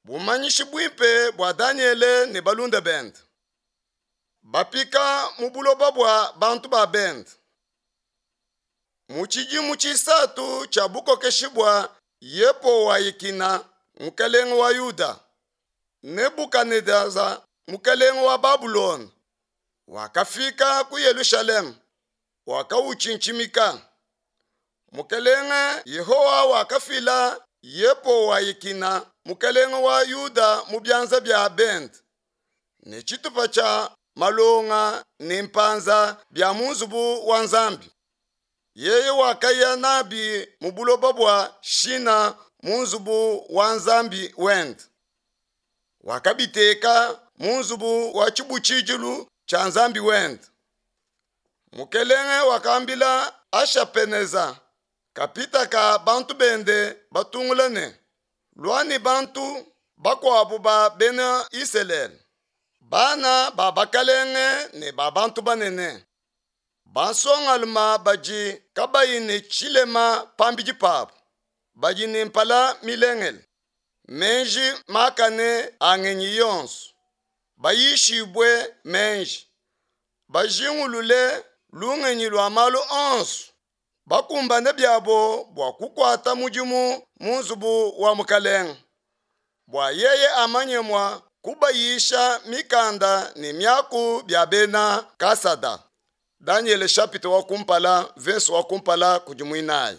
Bumanyishi bwimpe bwa Daniele ne balunda bend. Bapika mubuloba bwa bantu ba bend. Muchijimu chisatu cha bukokeshibwa yepo wa ikina mukelengo wa Yuda. Nebukadneza mukelengo wa Babulon. Wakafika ku Yerusalemu. Wakauchinchimika. Mukelenge Yehowa wakafila yepo wa ikina mukelengo wa Yuda mubyanza bya bend. Ne chitupa cha malonga ne mpanza bya munzubu wa nzambi. Yeye wakaya nabi mubuloba bwa shina munzubu wa nzambi wend. Wakabiteka munzubu wa chibuchijilu cha nzambi wend. Mukelenge wakambila Ashapeneza kapita ka bantu bende batungulane. Luani bantu bakwabo ba bena Israel. Bana ba bakalenge ne ba bantu banene. Bansongalma baji kabayine chilema pambiji papu. Baji nimpala milengel. Menji makane angenyi yonsu. Bayishibwe menji. Bajingulule lungenyi lwa malu onsu. Bakumbane byabo bwa kukwata mujimu munzubu wa mukaleng. Bwa yeye amanyemwa kubayisha mikanda ni myaku bya bena kasada. Daniel chapitre wa kumpala verse wa kumpala kujimuinai.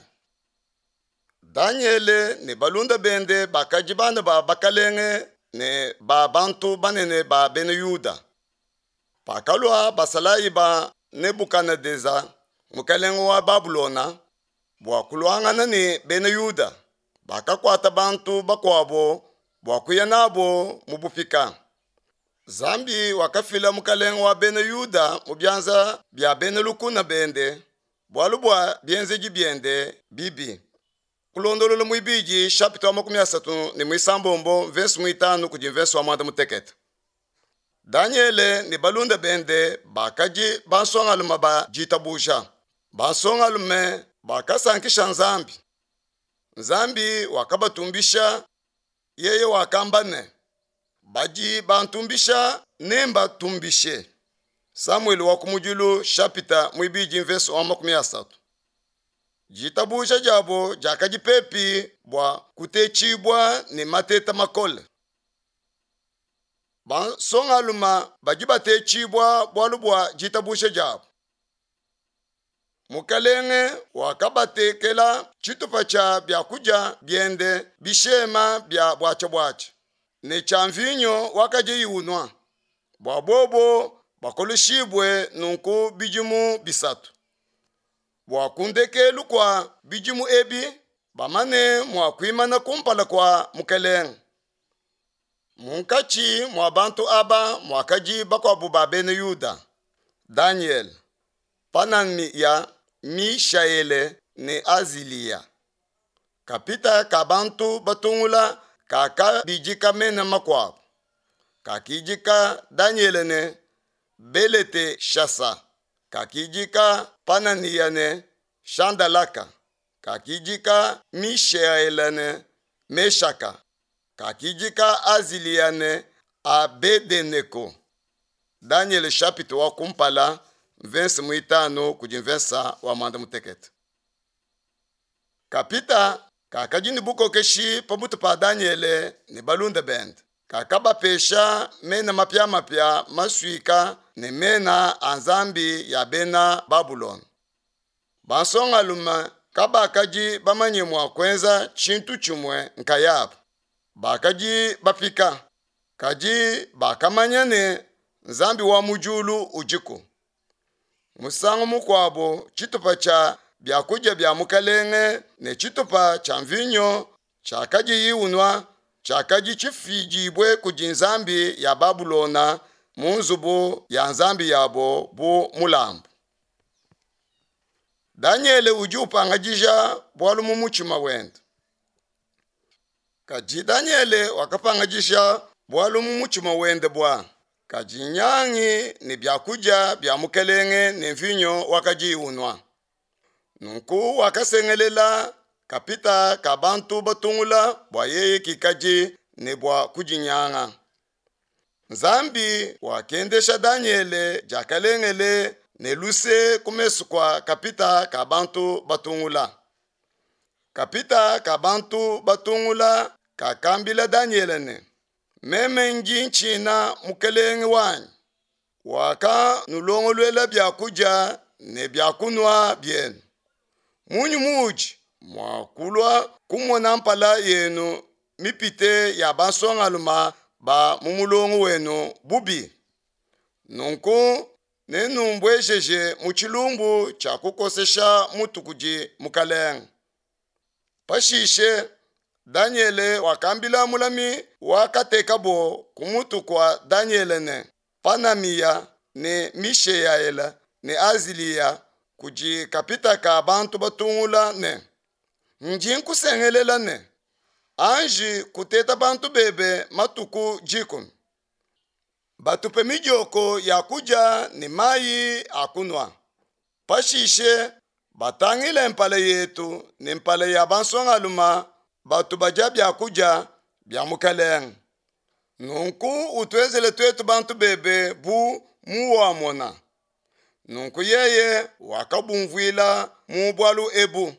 Daniel ne balunda bende bakajibana ba bakalenge ne ba bantu banene ba bene Yuda. Pakalwa basalayi ba Nebukadneza mukelengo wa Babulona bwa kulwangana ni bene Yuda. Bakakwata bantu bakwabo bwa kuyanabo mubupika. Zambi wakafila mukelengo wa bene Yuda mubyanza bya bene lukuna bende bwalu bwa byenzeji byende bibi. Kulondolola muibiji chapitre wa 13 ni muisambombo verse 5 kujim verse wa mwanda muteketa. Daniele ni balunda bende bakaji bansongaluma ba jitabusha. Bansongalume bakasankisha nzambi. Nzambi wakabatumbisha yeye wakambane. Baji bantumbisha nemba tumbishe. Samuel wakumujilu chapitre muibiji verse wa 13. Jitabusha jabo jakaji pepi bwa kutechibwa ni mateta makole. Bansongaluma baji batechibwa bwalu bwa jitabusha jabo. Mukalenge wakabatekela chitupa cha byakuja byende bishema bya bwacha. Ne chamvinyo wakaje yunwa. Bwa bobo bakolishibwe nunku bijimu bisatu. Bwakundekelu kwa bijimu ebi bamane mwakwimana kumpala kwa mukelenge. Munkachi mwa bantu aba mwakaji bakwa buba bene Yuda. Daniel, Panania, Mishaele ne Azilia. Kapita kabantu batungula kaka bijika mena makwabo. Kakijika Daniel ne Belete Shasa. Kakijika Panania ne Shandalaka. Kakijika Mishaele ne Meshaka. Kakijika Azilia ne Abedeneko. Daniel chapitre wa kumpala verse 5 kujim verse wa mwanda muteketa. Kapita kakajini buko keshi pabutu pa Daniele ni balunda bend. Kakaba pesha mena mapya maswika ne mena anzambi ya bena Babulon. Bansongaluma kaba kaji bamanyemwa kwenza chintu chumwe nkayabo. Bakaji bapika. Kaji bakamanyane nzambi wa mujulu ujiku. Musangu mukwabo chitupa cha byakuja bya mukalenge ne chitupa cha mvinyo chakaji yiunwa chakaji chifijibwe kujinzambi ya Babulona munzubu ya nzambi yabo bu mulambu. Daniele ujupangajija bwalu mumuchima wenda. Kaji Daniele wakapangajisha bwalu mumuchima wende bwa. Kaji nyangi ni byakuja bya mukelenge ne mvinyo wakaji unwa. Nunku wakasengelela kapita kabantu batungula bwa yeye kikaji ne bwa kujinyanga. Nzambi wakendesha Daniele jakalengele ne luse kumesu kwa kapita ka bantu batungula. Kapita ka bantu batungula kakambila Daniele ne meme njinchina mukelengi wanyi waka nulongolwela byakuja ne byakunwa byenu munyu muji mwakulwa kumona mpala yenu mipite ya bansongaluma ba mumulongo wenu bubi nunku nenumbwejeje muchilumbu cha kukosesha mutukuji mukalenga. Pashishe Daniele wakambila mulami wakateka bo kumutu kwa Daniele ne Panamia ne Mishaela ne Azilia kuji kapita ka bantu batungula ne njinku sengelela ne anji kuteta bantu bebe matuku jikun batupe mijoko ya kuja ni mayi akunwa. Pashishe batangile mpale yetu ni mpale ya bansongaluma batu baja bya kuja bya mukalenga nunku utwezele twetu bantu bebe bu muwamona nunku yeye wakabumvwila mubwalu ebu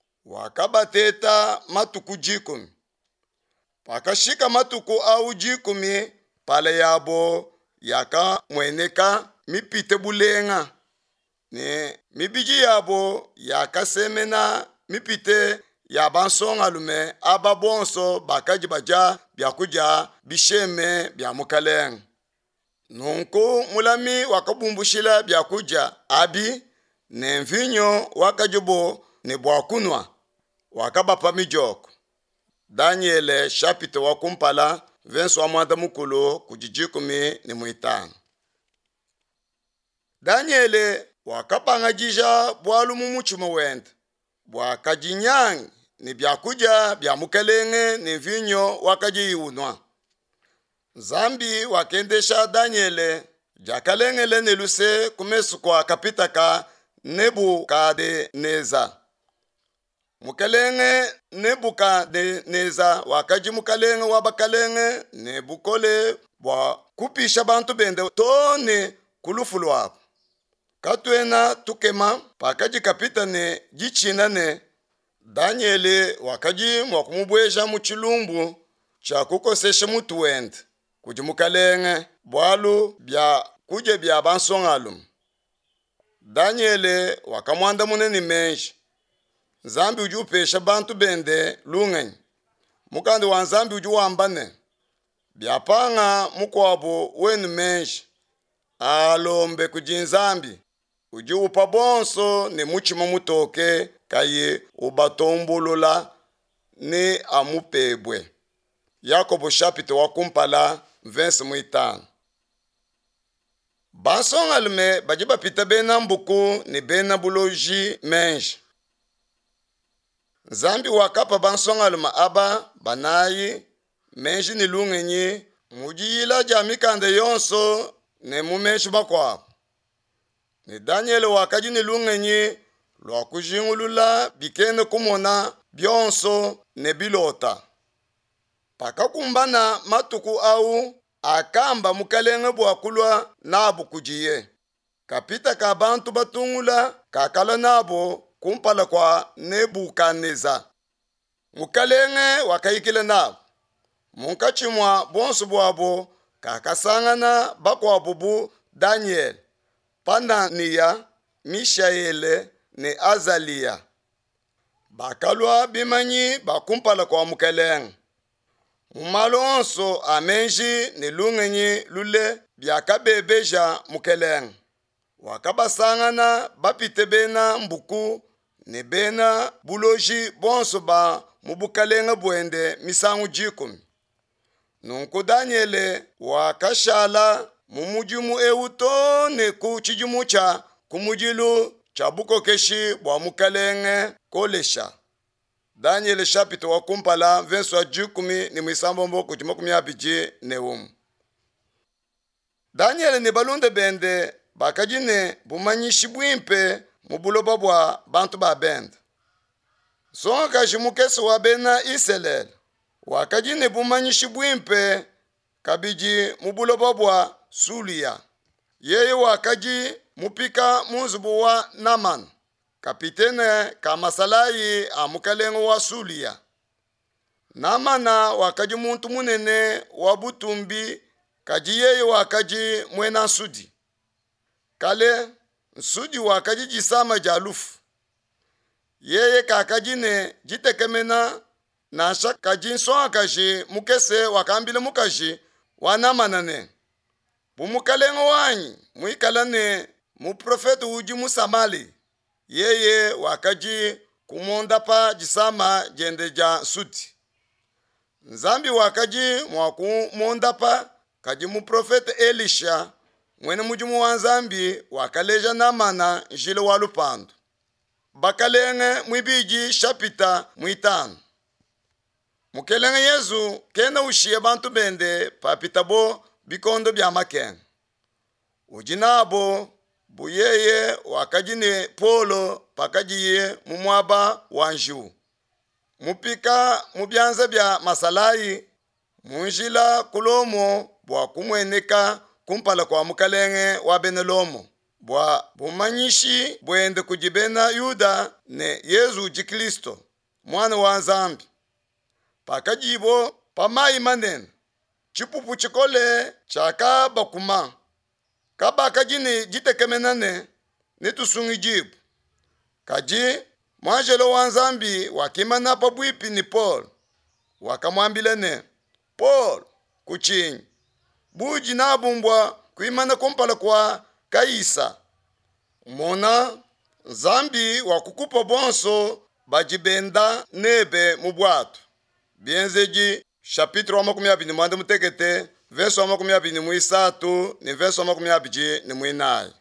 wakabateta matuku jikumi pakashika matuku au jikumi pale yabo yaka mweneka mipite bulenga ne mibiji yabo yakasemena mipite ya bansongalume aba bonso bakaji baja byakuja bisheme bya mukalenga nunku mulami wakabumbushila byakuja abi ne mvinyo wakajubo ne bwakunwa wakabapa mijoko. Daniele chapite wakumpala verse wa mwanda mukulu kujijikumi ni muitano. Daniele wakapangajija bwalu mumuchimo wenda bwakajinyangi ni byakuja bya mukalenge ni vinyo wakajiunwa. Zambi wakendesha Daniele jakalengele neluse kumesu kwa kapita ka Nebukadneza. Mukalenge Nebukadneza wakaji mukalenge wabakalenge nebukole bwa kupisha bantu bende tone kulufulu wapo. Katwena tukema pakaji kapita ne jichina ne Daniele wakaji mwakumubweja muchilumbu cha kukosesha mutu wende kuji mukalenge bwalu bya kuje bya bansongalum. Daniele wakamwanda muneni menji Zambi ujupesha bantu bende lungenyi mukandi wa Zambi ujuwambane byapanga mukwabo wenu menji alombe kujinzambi ujuupa bonso ne muchimo mutoke kaye ubatombulula ni amupebwe. Yakobo chapite wakumpala verse muitano. Bansongalume bajiba pita bena mbuku ni bena buloji menji. Zambi wakapa bansongaluma aba banayi menji ni lungenyi mujiyila jamikande yonso ne mumeshi bakwabo. Ni Daniele wakaji ni lungenyi lwakujingulula bikene kumona byonso ne bilota. Pakakumbana matuku au akamba mukalenge bwakulwa nabo kujiye. Kapita ka bantu batungula kakala nabo kumpala kwa Nebukadneza. Mukalenge wakaikile nabo. Munkachimwa bonso bwabo kakasangana bakwabo bu Daniel, Panania, Mishaele ne Azalia. Bakalwa bimanyi bakumpala kwa mukalenge. Mumalonso amenji ne lungenyi lule byakabebeja mukelenge. Wakabasangana bapite bena mbuku ne bena buloji bonso ba mubukalenge bwende misangu jikumi. Nunku Daniele wakashala mumujimu euto ne kuchijimu cha kumujilu cha bukokeshi bwa mukalenge kolesha. Daniele chapite wakumpala verse wa jikumi ni mwisambombo kujimakumi abiji ne umu. Daniele ni balunde bende bakajine bumanyishi bwimpe mubuloba bwa bantu ba bende. Songa kajimukesi wa bena Iselele wakaji ne bumanyishi bwimpe kabiji mubuloba bwa Sulia. Yeye wakaji mupika munzubu wa Naman, kapitene ka masalayi amukalengo wa Sulia. Namana wakaji muntu munene wa butumbi, kaji yeye wakaji mwena nsudi. Kale nsudi wakaji jisama jalufu. Yeye kakaji ne jitekemena na kaji nso akaji mukese wakambile mukaji wa Namana ne. Bumukalengo wanyi muikalane muprofeti uji musamali. Yeye wakaji kumonda pa jisama jende ja sudi. Nzambi wakaji mwakumonda pa kaji muprofeti Elisha mwene mujimu wa Nzambi wakaleja Namana njile wa lupandu. Bakalenge mwibiji shapita mwitano. Mukelenge Yesu kena ushiye bantu bende papita bo bikondo bya makenge. Ujinabo buyeye wakajine Polo pakajiye mumwaba wanju. Mupika mubyanza bya masalayi munjila kulomo bwa kumweneka kumpala kwa mukalenge wa benelomo. Bwa bumanyishi bwende kujibena Yuda ne Yesu Jikristo mwana wa Nzambi. Pakajibo pamayi manene chipupu chikole chaka bakuma. Kaba kajini jitekemenane nitusungi jibu. Kaji mwanjelo wa Nzambi wakimana pa bwipi ni Paul. Wakamwambilene, Paul kuchinyi. Buji na bumbwa kuimana kumpala kwa Kaisa. Mona Nzambi wakukupa bonso bajibenda nebe mubwatu. Bienzeji chapitre wa 20 mwande mutekete verso wa 23 ni verso wa 24 ni mwinaye.